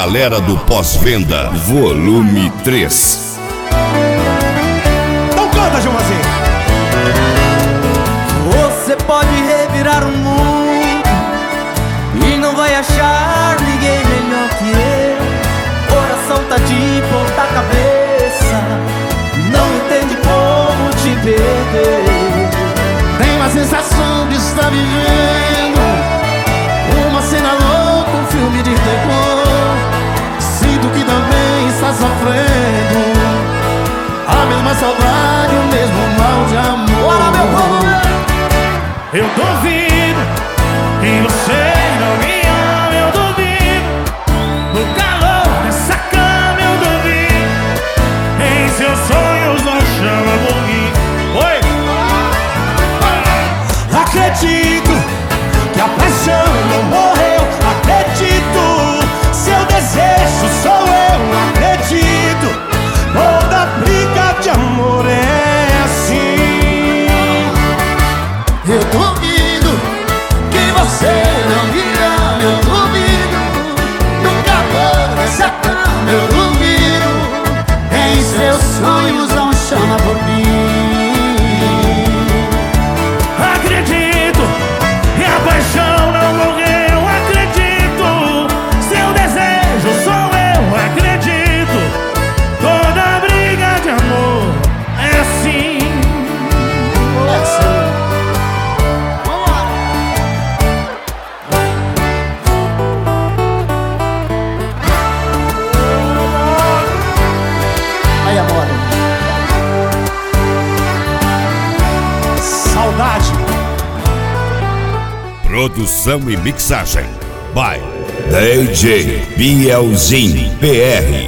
Galera do Pós-Venda, volume 3. Então canta, Gilmazinho. Você pode revirar o mundo e não vai achar ninguém melhor que eu. Coração tá de ponta cabeça, não entende como te perder. Tem uma sensação de estar vivendo uma cena louca, um filme de terror. Sinto que também está sofrendo a mesma saudade, o mesmo mal de amor. Bora, meu povo! Eu duvido que você não me ama, eu duvido. No calor dessa cama eu duvido. Em seus sonhos não chama por mim. Oi! Acredito que a paixão não morreu. Acredito, seu desejo sou eu. Acredito, toda briga de amor é assim. Eu duvido que você não me ama, eu duvido. No calor dessa cama eu duvido. Em seus sonhos não chama por mim. Acredito que a paixão não morreu. Acredito, seu desejo sou eu. Acredito, toda briga de amor é assim. Aí, amor. Saudade. Produção e mixagem by DJ Bielzinho PR.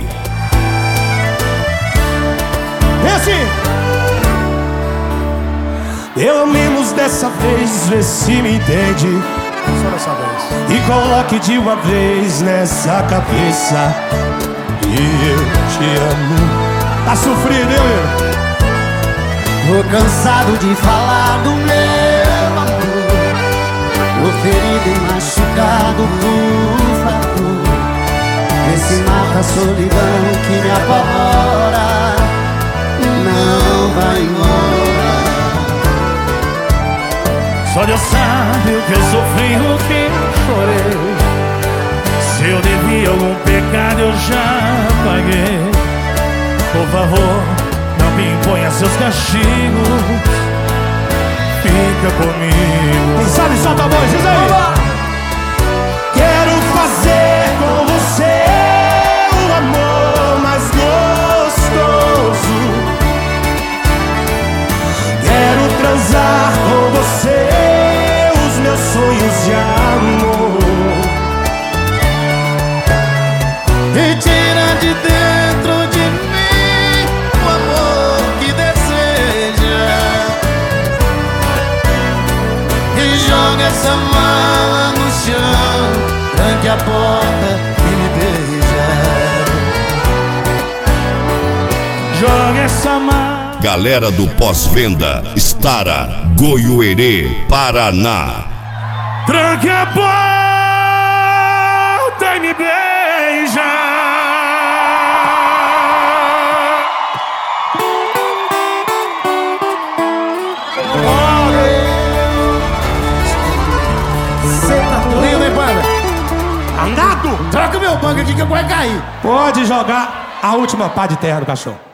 É assim. Pelo menos dessa vez, vê se me entende. Só dessa vez. E coloque de uma vez nessa cabeça que eu te amo. Tá sofrido, hein? Tô cansado de falar do meu amor. Tô ferido e machucado por favor. Esse mata a solidão que me apavora. Não vai embora. Só Deus sabe o que eu sofri, o que eu chorei. Se eu devia algum pecado eu já paguei. Por favor, não me imponha seus castigos. Fica comigo. Quem sabe solta a voz, diz aí. Quero fazer com você o amor mais gostoso. Quero transar com você os meus sonhos de amor. E tira de dentro de mim o amor que deseja. E joga essa mala no chão, tranque a porta e me beija. Joga essa mão. Galera do Pós-Venda, Estara, Goiuerê, Paraná. Tranque a porta e me beija. Cê tá doido, hein, banda? Andado! Troca o meu banco aqui que eu vou cair. Pode jogar a última pá de terra no caixão.